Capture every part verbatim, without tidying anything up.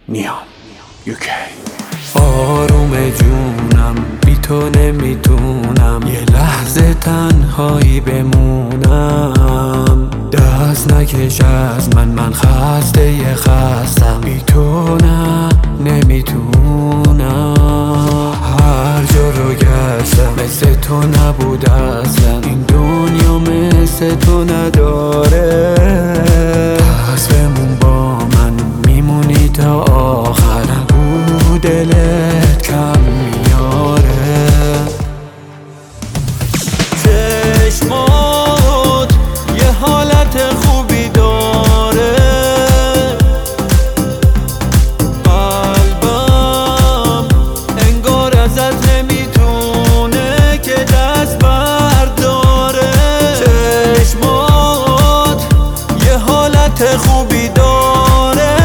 نیام یوکی. آروم جونم بی تو نمیتونم یه لحظه تنهایی بمونم. دست نکش از من، من خسته یه خستم. بی تو نه نمیتونم. هر جا رو گشتم مثل تو نبود اصلا. این دنیا مثل تو نداره. پس بمون با من، میمونی تا آخر. نگو دلت کم میاره. چشمات یه حالت خوبی داره. قلبم انگار ازت نمیتونه که دست برداره. چشمات یه حالت خوبی داره.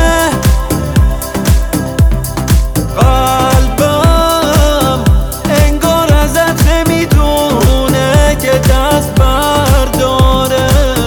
قلبم انگار ازت نمیتونه که دست برداره.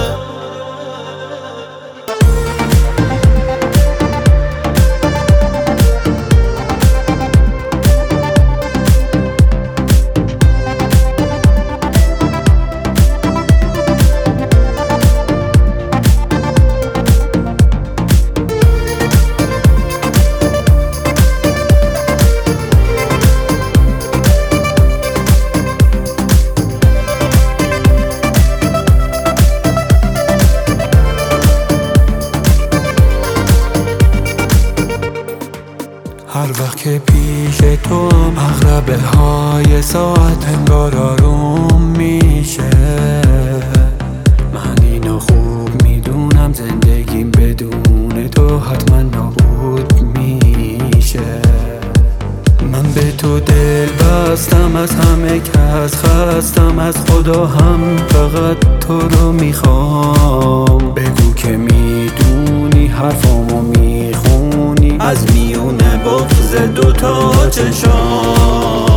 هر وقت که پیش تو هم عقربه های ساعت انگار آروم میشه. من اینو خوب میدونم، زندگیم بدون تو حتما نابود میشه. من به تو دل بستم، از همه کس خستم. از خدا هم فقط تو رو میخوام. بگو که میدونی حرفامو میخونی از میونه بغض دوتا چشام.